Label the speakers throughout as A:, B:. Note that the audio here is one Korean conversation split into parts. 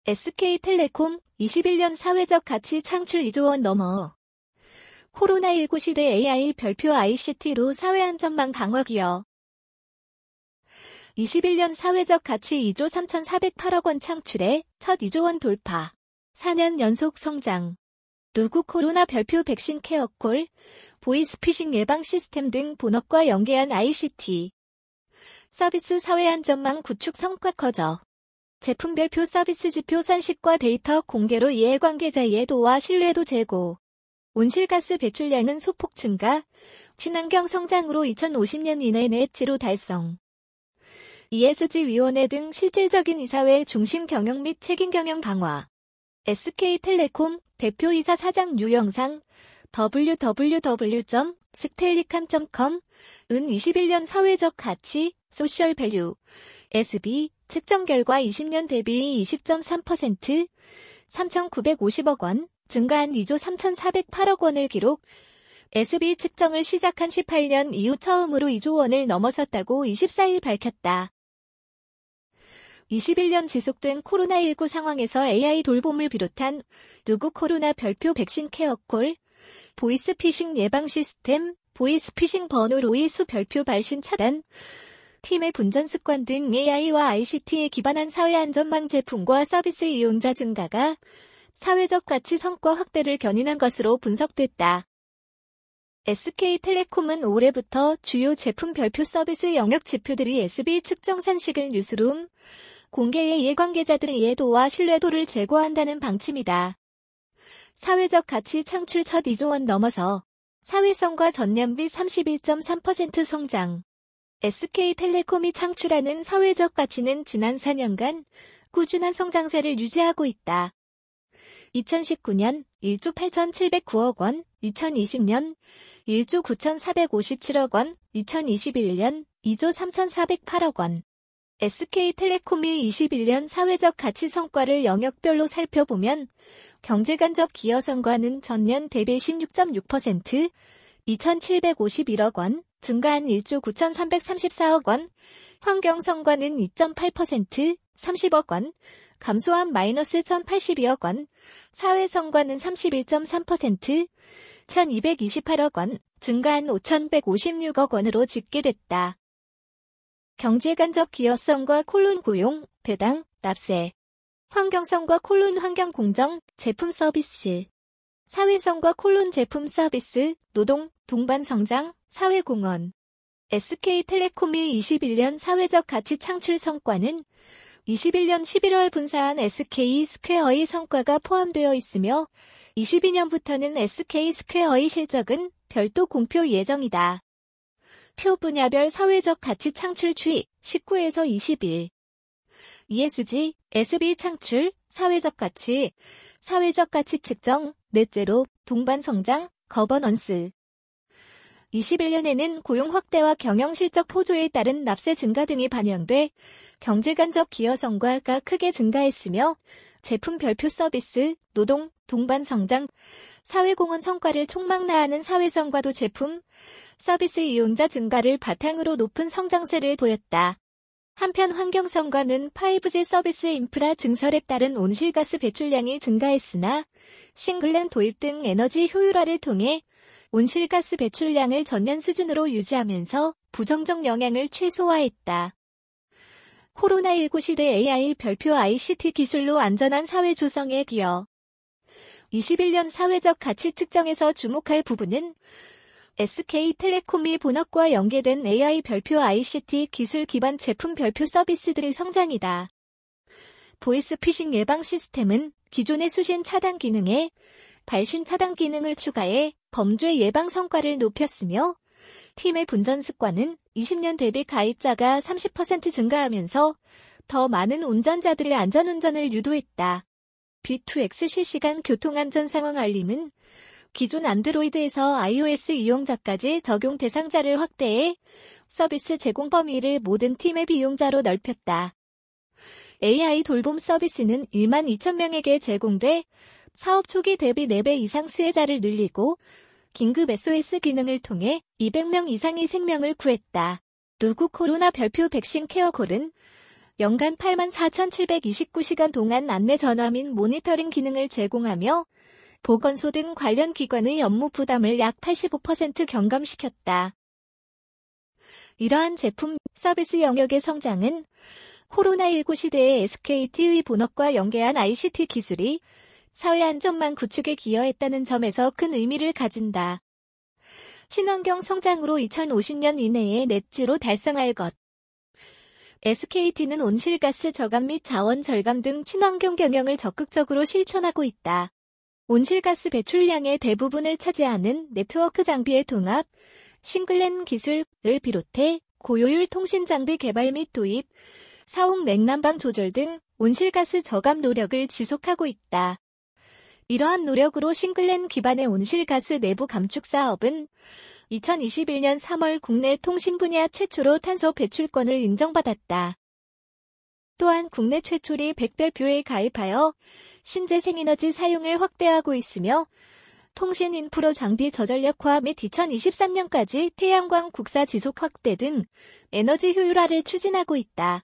A: SK텔레콤 21년 사회적 가치 창출 2조 원 넘어. 코로나19 시대 AI 별표 ICT로 사회안전망 강화 기여. 21년 사회적 가치 2조 3,408억 원 창출에 첫 2조 원 돌파. 4년 연속 성장. 누구 코로나 별표 백신 케어콜, 보이스피싱 예방 시스템 등 본업과 연계한 ICT. 서비스 사회안전망 구축 성과 커져. 제품 별표 서비스 지표 산식과 데이터 공개로 이해관계자 이해도와 신뢰도 제고. 온실가스 배출량은 소폭 증가, 친환경 성장으로 2050년 이내 넷 제로 달성. ESG위원회 등 실질적인 이사회 중심 경영 및 책임 경영 강화. SK텔레콤 대표이사 사장 유영상 www.stellicam.com 은 21년 사회적 가치, 소셜 밸류, SB 측정 결과 20년 대비 20.3%, 3,950억 원, 증가한 2조 3,408억 원을 기록, SB 측정을 시작한 18년 이후 처음으로 2조 원을 넘어섰다고 24일 밝혔다. 21년 지속된 코로나19 상황에서 AI 돌봄을 비롯한 누구 코로나 별표 백신 케어콜, 보이스피싱 예방 시스템, 보이스피싱 번호 로이수 별표 발신 차단, 팀의 분전 습관 등 AI와 ICT에 기반한 사회안전망 제품과 서비스 이용자 증가가 사회적 가치 성과 확대를 견인한 것으로 분석됐다. SK텔레콤은 올해부터 주요 제품 별표 서비스 영역 지표들이 SB 측정 산식을 뉴스룸, 공개의 이해관계자들의 이해도와 신뢰도를 제고한다는 방침이다. 사회적 가치 창출 첫 2조 원 넘어서 사회성과 전년비 31.3% 성장. SK텔레콤이 창출하는 사회적 가치는 지난 4년간 꾸준한 성장세를 유지하고 있다. 2019년 1조 8,709억 원, 2020년 1조 9,457억 원, 2021년 2조 3,408억 원. SK텔레콤이 21년 사회적 가치 성과를 영역별로 살펴보면 경제간접 기여성과는 전년 대비 16.6%, 2,751억 원, 증가한 1조 9,334억 원, 환경성과는 2.8%, 30억 원, 감소한 마이너스 1,082억 원, 사회성과는 31.3%, 1,228억 원, 증가한 5,156억 원으로 집계됐다. 경제간접 기여성과 콜론 고용, 배당, 납세. 환경성과 콜론 환경 공정, 제품 서비스. 사회성과 콜론 제품 서비스, 노동, 동반 성장, 사회공헌. SK텔레콤이 21년 사회적 가치 창출 성과는 21년 11월 분사한 SK스퀘어의 성과가 포함되어 있으며 22년부터는 SK스퀘어의 실적은 별도 공표 예정이다. 표 분야별 사회적 가치 창출 추이 19에서 21. ESG, SB 창출, 사회적 가치 측정, 넷제로, 동반 성장, 거버넌스. 21년에는 고용 확대와 경영 실적 호조에 따른 납세 증가 등이 반영돼 경제간접 기여성과가 크게 증가했으며 제품 별표 서비스, 노동, 동반 성장, 사회공헌 성과를 촉망라하는 사회성과도 제품, 서비스 이용자 증가를 바탕으로 높은 성장세를 보였다. 한편 환경성과는 5G 서비스 인프라 증설에 따른 온실가스 배출량이 증가했으나 싱글렌 도입 등 에너지 효율화를 통해 온실가스 배출량을 전년 수준으로 유지하면서 부정적 영향을 최소화했다. 코로나19 시대 AI 별표 ICT 기술로 안전한 사회 조성에 기여. 21년 사회적 가치 측정에서 주목할 부분은 SK텔레콤이 본업과 연계된 AI 별표 ICT 기술 기반 제품 별표 서비스들의 성장이다. 보이스피싱 예방 시스템은 기존의 수신 차단 기능에 발신 차단 기능을 추가해 범죄 예방 성과를 높였으며 팀의 분전 습관은 20년 대비 가입자가 30% 증가하면서 더 많은 운전자들의 안전운전을 유도했다. B2X 실시간 교통안전 상황 알림은 기존 안드로이드에서 iOS 이용자까지 적용 대상자를 확대해 서비스 제공 범위를 모든 팀앱 이용자로 넓혔다. AI 돌봄 서비스는 1만 2천 명에게 제공돼 사업 초기 대비 4배 이상 수혜자를 늘리고 긴급 SOS 기능을 통해 200명 이상의 생명을 구했다. 누구 코로나 별표 백신 케어콜은 연간 84,729시간 동안 안내 전화 및 모니터링 기능을 제공하며 보건소 등 관련 기관의 업무 부담을 약 85% 경감시켰다. 이러한 제품, 서비스 영역의 성장은 코로나19 시대의 SKT의 본업과 연계한 ICT 기술이 사회 안전망 구축에 기여했다는 점에서 큰 의미를 가진다. 친환경 성장으로 2050년 이내에 넷지로 달성할 것. SKT는 온실가스 저감 및 자원 절감 등 친환경 경영을 적극적으로 실천하고 있다. 온실가스 배출량의 대부분을 차지하는 네트워크 장비의 통합, 싱글랜 기술을 비롯해 고효율 통신 장비 개발 및 도입, 사옥 냉난방 조절 등 온실가스 저감 노력을 지속하고 있다. 이러한 노력으로 싱글랜 기반의 온실가스 내부 감축 사업은 2021년 3월 국내 통신 분야 최초로 탄소 배출권을 인정받았다. 또한 국내 최초리 백별표에 가입하여 신재생에너지 사용을 확대하고 있으며 통신 인프라 장비 저전력화 및 2023년까지 태양광 국사 지속 확대 등 에너지 효율화를 추진하고 있다.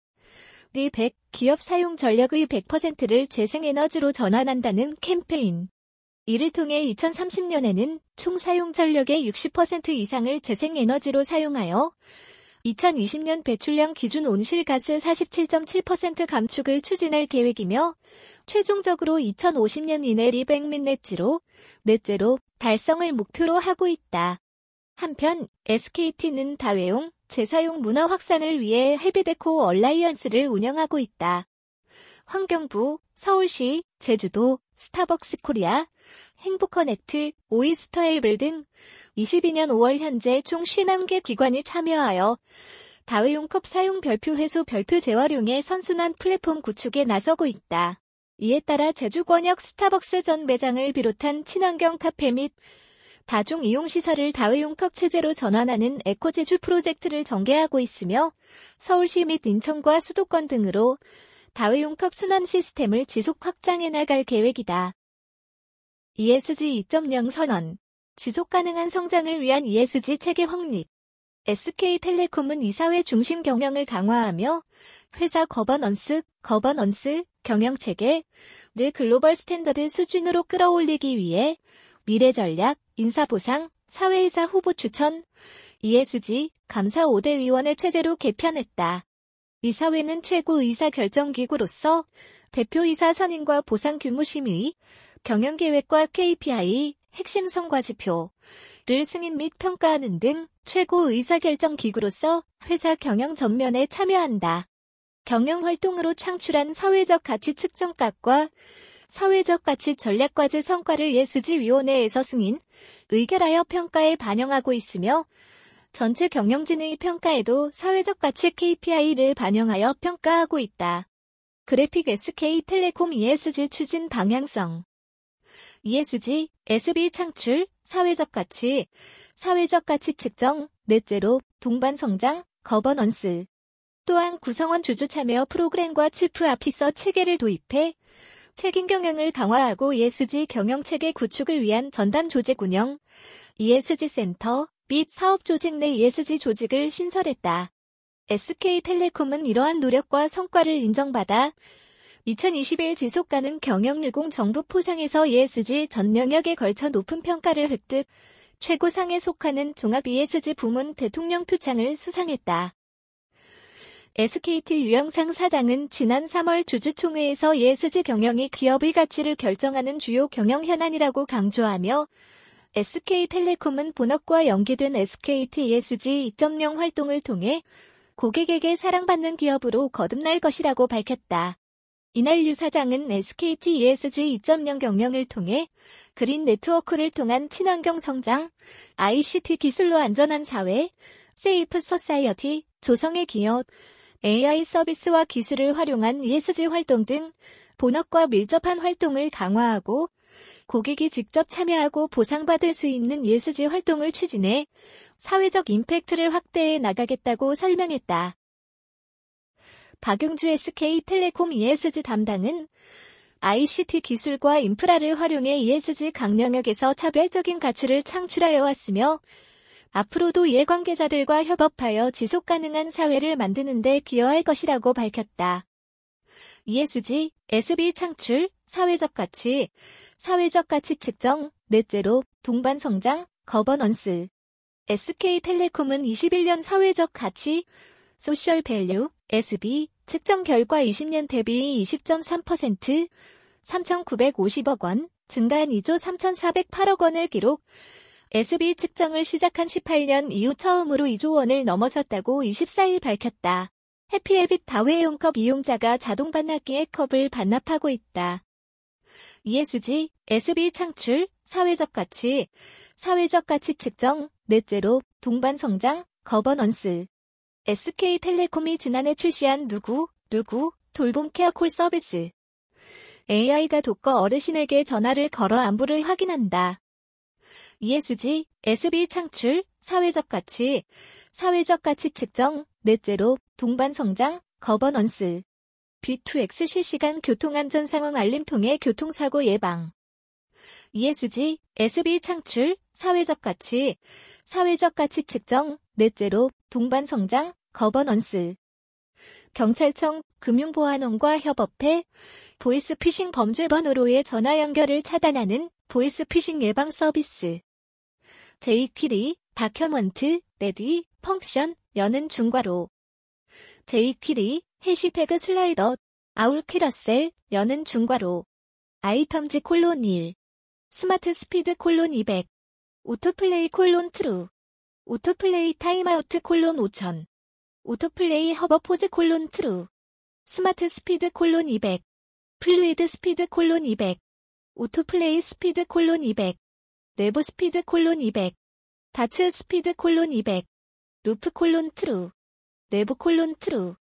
A: 100 기업 사용 전력의 100%를 재생에너지로 전환한다는 캠페인. 이를 통해 2030년에는 총 사용 전력의 60% 이상을 재생에너지로 사용하여 2020년 배출량 기준 온실가스 47.7% 감축을 추진할 계획이며 최종적으로 2050년 이내 리백 및 넷제로 달성을 목표로 하고 있다. 한편 SKT는 다회용, 재사용 문화 확산을 위해 헤비데코 얼라이언스를 운영하고 있다. 환경부, 서울시, 제주도, 스타벅스 코리아, 행복커넥트, 오이스터에이블 등 22년 5월 현재 총 51개 기관이 참여하여 다회용컵 사용 별표 회수 별표 재활용의 선순환 플랫폼 구축에 나서고 있다. 이에 따라 제주권역 스타벅스 전 매장을 비롯한 친환경 카페 및 다중 이용시설을 다회용컵 체제로 전환하는 에코제주 프로젝트를 전개하고 있으며 서울시 및 인천과 수도권 등으로 다회용컵 순환 시스템을 지속 확장해 나갈 계획이다. ESG 2.0 선언. 지속가능한 성장을 위한 ESG 체계 확립. SK텔레콤은 이사회 중심 경영을 강화하며 회사 거버넌스, 경영체계를 글로벌 스탠더드 수준으로 끌어올리기 위해 미래전략, 인사보상, 사회이사 후보 추천, ESG, 감사 5대 위원회 체제로 개편했다. 이사회는 최고 의사결정기구로서 대표이사 선임과 보상 규모 심의, 경영계획과 KPI, 핵심 성과지표를 승인 및 평가하는 등 최고 의사결정기구로서 회사 경영 전면에 참여한다. 경영활동으로 창출한 사회적 가치 측정값과 사회적 가치 전략과제 성과를 ESG위원회에서 승인, 의결하여 평가에 반영하고 있으며 전체 경영진의 평가에도 사회적 가치 KPI를 반영하여 평가하고 있다. 그래픽 SK텔레콤 ESG 추진 방향성. ESG, SB 창출, 사회적 가치 측정, 넷제로, 동반 성장, 거버넌스. 또한 구성원 주주 참여 프로그램과 치프 아피서 체계를 도입해 책임 경영을 강화하고 ESG 경영 체계 구축을 위한 전담 조직 운영, ESG 센터 및 사업 조직 내 ESG 조직을 신설했다. SK텔레콤은 이러한 노력과 성과를 인정받아 2021 지속가능 경영60 정부 포상에서 ESG 전 영역에 걸쳐 높은 평가를 획득, 최고상에 속하는 종합 ESG 부문 대통령 표창을 수상했다. SKT 유영상 사장은 지난 3월 주주총회에서 ESG 경영이 기업의 가치를 결정하는 주요 경영 현안이라고 강조하며 SK텔레콤은 본업과 연계된 SKT ESG 2.0 활동을 통해 고객에게 사랑받는 기업으로 거듭날 것이라고 밝혔다. 이날 유 사장은 SKT ESG 2.0 경영을 통해 그린 네트워크를 통한 친환경 성장, ICT 기술로 안전한 사회, 세이프 소사이어티, 조성의 기업, AI 서비스와 기술을 활용한 ESG 활동 등 본업과 밀접한 활동을 강화하고 고객이 직접 참여하고 보상받을 수 있는 ESG 활동을 추진해 사회적 임팩트를 확대해 나가겠다고 설명했다. 박용주 SK텔레콤 ESG 담당은 ICT 기술과 인프라를 활용해 ESG 각 영역에서 차별적인 가치를 창출하여 왔으며 앞으로도 이해관계자들과 협업하여 지속가능한 사회를 만드는 데 기여할 것이라고 밝혔다. ESG, SB 창출, 사회적 가치 측정, 넷째로, 동반 성장, 거버넌스. SK텔레콤은 21년 사회적 가치, 소셜 밸류, SB, 측정 결과 20년 대비 20.3%, 3,950억 원, 증가한 2조 3,408억 원을 기록, SB 측정을 시작한 18년 이후 처음으로 2조 원을 넘어섰다고 24일 밝혔다. 해피해빗 다회용컵 이용자가 자동 반납기에 컵을 반납하고 있다. ESG, SB 창출, 사회적 가치 측정, 넷째로, 동반 성장, 거버넌스. SK텔레콤이 지난해 출시한 누구, 돌봄 케어 콜 서비스. AI가 독거 어르신에게 전화를 걸어 안부를 확인한다. ESG, SB 창출, 사회적 가치 측정, 넷째로, 동반 성장, 거버넌스. B2X 실시간 교통안전 상황 알림 통해 교통사고 예방. ESG, SB 창출, 사회적 가치 측정, 넷째로, 동반 성장, 거버넌스. 경찰청, 금융보안원과 협업해 보이스피싱 범죄 번호로의 전화 연결을 차단하는 보이스피싱 예방 서비스. jQuery, 다큐먼트, 레디, 펑션, 여는 중괄호. jQuery, 해시태그 슬라이더, 아울 캐러셀, 여는 중괄호. 아이템즈 (1), 스마트 스피드 (200), 오토플레이 (true), 오토플레이 타임아우트 (5000), 오토플레이 허버 포즈 (true), 스마트 스피드 (200), 플루이드 스피드 (200), 오토플레이 스피드 (200), 내부 스피드 (200), 다츠 스피드 (200), 루프 (true), 내부 (true),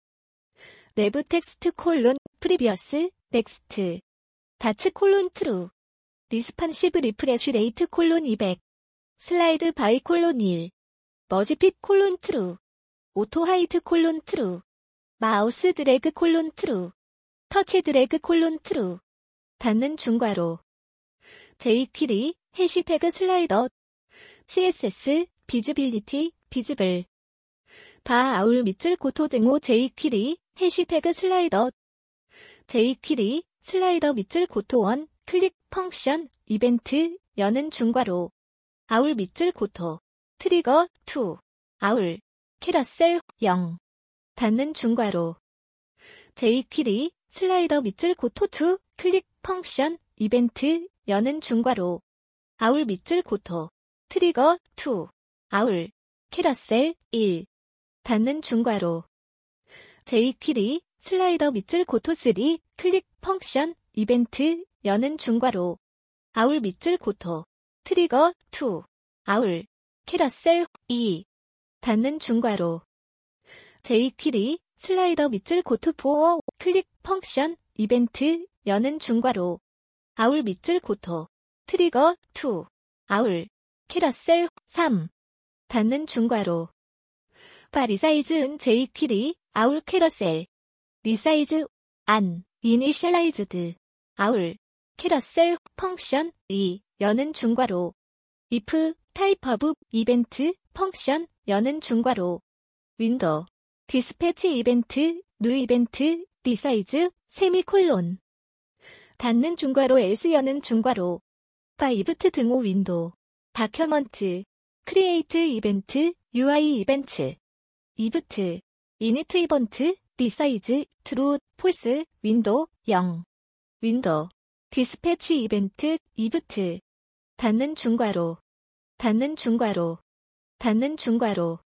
A: 내부 텍스트 (프리비어스), 넥스트, 다츠 (true), 리스판시브 리프레쉬 레이트 (200), 슬라이드 바이 (1), 머지핏 (true), 오토 하이트 (true), 마우스 드래그 (true), 터치 드래그 (true), 닫는 중괄호. jQuery, 해시태그 슬라이더, CSS, 비즈빌리티, 비즈블. 바 아울 밑줄 고토 등호 jQuery, 해시태그 슬라이더, jQuery, 슬라이더 밑줄 고토 원, 클릭, 펑션, 이벤트, 여는 중괄호. 아울 밑줄 고토, 트리거, 2, 아울, 캐러셀, 0. 닫는 중괄호. jQuery, 슬라이더 밑줄 고토 2, 클릭, 펑션, 이벤트, 여는 중괄호. 아울 밑줄 고토, 트리거, 2, 아울, 캐러셀, 1. 닫는 중괄호. jQuery, 슬라이더 밑줄 고토 3, 클릭, 펑션, 이벤트, 여는 중괄호. 아울 밑줄 고토, 트리거, 2, 아울, 캐러셀, 2. 닫는 중괄호. jQuery, 슬라이더 밑줄 고토 4, 클릭, 펑션, 이벤트, 여는 중괄호. 아울 밑줄 고토, 트리거, 2, 아울, 캐러셀, 3. 닫는 중괄호. 바 리사이즈은 jQuery, 아울 캐러셀. 리사이즈, 안, 이니셜라이즈드, 아울, 캐러셀, 펑션, 2, 여는 중괄호. if, 타입 오브, 이벤트, 펑션, 여는 중괄호. 윈도우, 디스패치 이벤트, 뉴 이벤트, 리사이즈, 세미콜론. 닫는 중괄호 else 여는 중괄호. 바 이브트 등호 윈도우. 다큐먼트, 크리에이트 이벤트, UI 이벤트. 이브트, 이니트 이벤트, 리사이즈, 트루, 폴스, 윈도우, 0. 윈도우, 디스패치 이벤트, 이브트. 닫는 중괄호. 닫는 중괄호. 닫는 중괄호.